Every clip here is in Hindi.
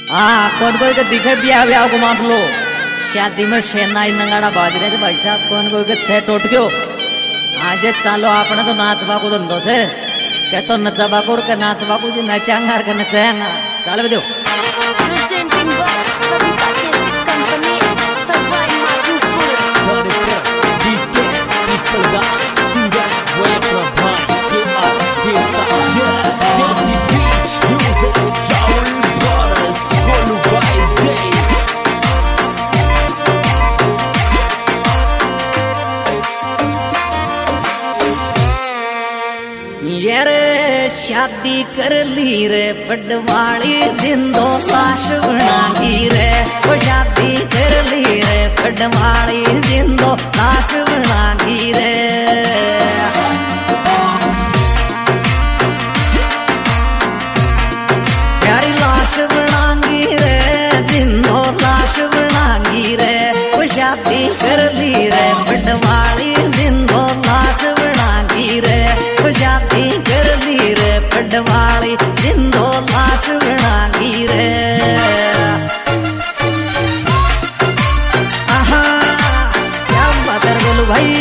हाँ कौन कोई के दिखे ब्याह ब्याह को मान लो शादी में शेनाई नंगाड़ा बाज रहे थे भाई साहब कौन कोई के छह टूट गयो आज चालो आपने तो नाचबा को धंधो से के तो नचबा को के नाचबा को जी नचांगा के नचांगा चल बे दो Presenting by Kavita Classic Company, Savai Madhupur. DK people got singer way Prabha Desi Beach Music Raul Brothers Golu by Day ये रे शादी कर ली रे पटवाली जिंदो लाश बनागी रे वो शादी कर ली रे पटवाली जिंदो लाश बनागी रे प्यारी लाश बनागी रे जिंदो लाश बनागी रे वो शादी कर ली रे पटवाली जिंदो लाश बनागी रे वो शादी कर ली रे पटवाली जिंदो लाश बनागी रे आहा क्या बात है बोलू भाई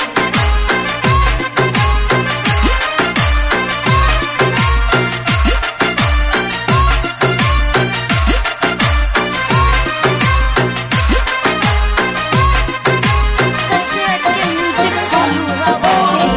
सबसे अच्छे म्यूजिक हॉल रावल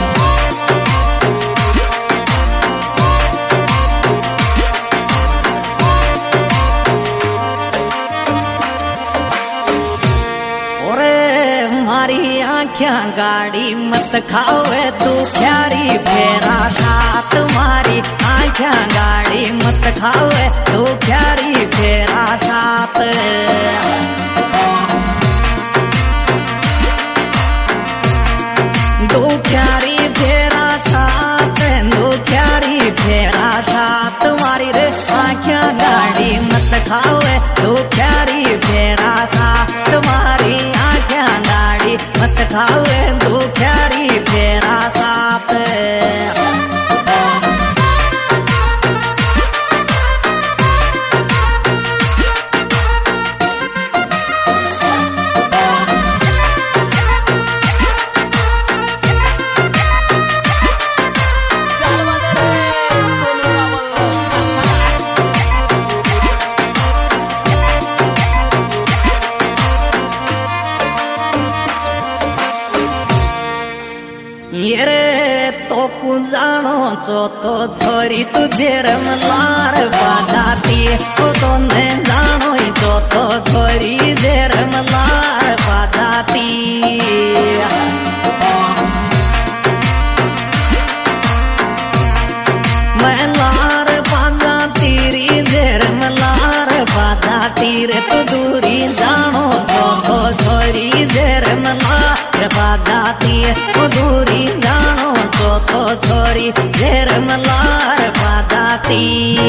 ओरे मारी आँखियाँ गाड़ी मत खावे तू प्यारी फेरा खा तुम्हारी आँखियाँ गाड़ी मत खावे तू प्यारी फेरा साथ दो प्यारी फेरा साथ दो प्यारी फेरा साथ तुम्हारी रे आँखियाँ गाड़ी मत खावे दो प्यारी फेरा साथ तुम्हारी आँखियाँ गाड़ी मत खावे दो प्यारी फेरा साथ ये रे तो कु जानो चो तो छोरी तुझे रमलार बाजाती ओ तो ने जानो ही चो तो छोरी जे रमलार बाजाती मैं लार बाजाती री जे रमलार बाजाती रे तो दूरी जानो चो तो छोरी जे रमलार बाजाती ओ दूरी जानो तो छोरी जेर मलार बाजाती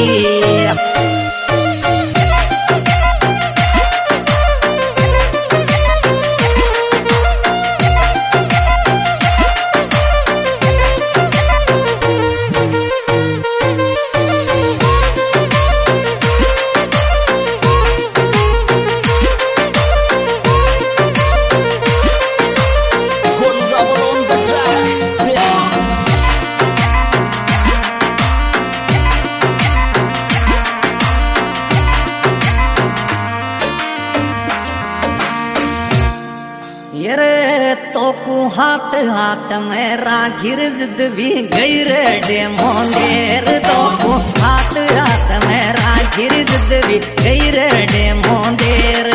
ये रे तो कु हाथ हाथ में राखिर जिद भी गई रे डे मोंदेर तो कु हाथ हाथ में राखिर जिद भी गई रे डे मोंदेर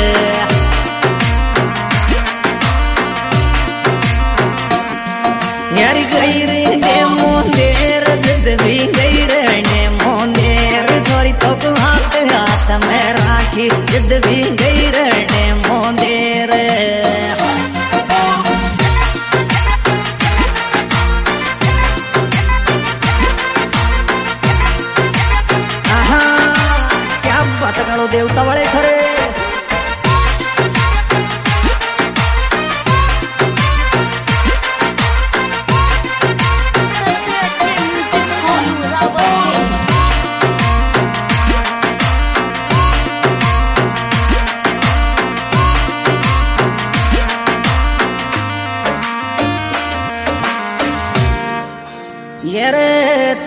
यार गई रे डे मोंदेर जिद भी गई रे डे मोंदेर थोड़ी तो कु हाथ हाथ में राखी जिद भी गई रे डे मोंदेर देवता वाले खरे सबसे अच्छे म्यूजिक हॉल रावल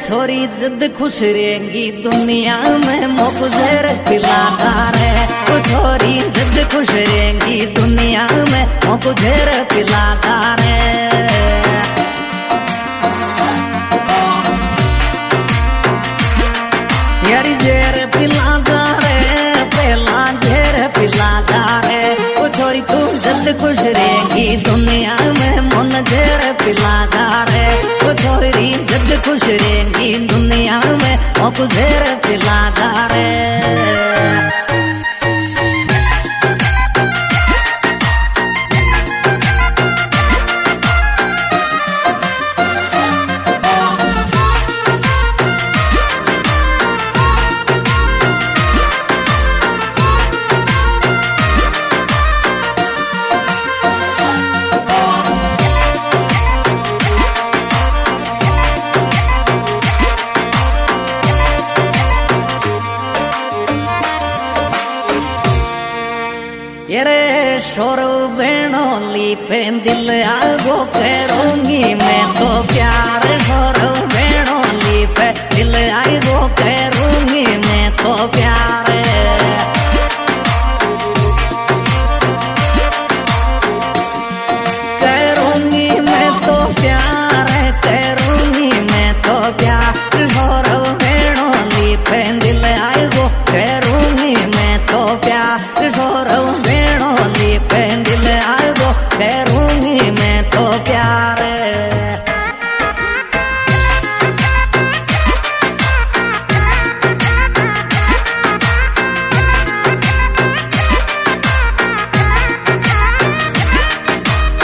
छोरी जिद खुश रहेंगी दुनिया में मोक जहर पिलाता रे। ओ छोरी जिद खुश रहेंगी दुनिया में मोक जहर पिलाता रे। यारी जहर पिलाता रे पहला जहर पिलाता रे। ओ छोरी तू जिद खुश रहेंगी दुनिया में मन जहर पिलाता रे। ओ छोरी जिद खुश रहेंगी दुनिया में मोक जहर पिलाता रे। येरे शोरो बेणो लीपे दिल आगो करूंगी मैं तो प्यार शोरो बेणो लीपे दिल आगो करूंगी।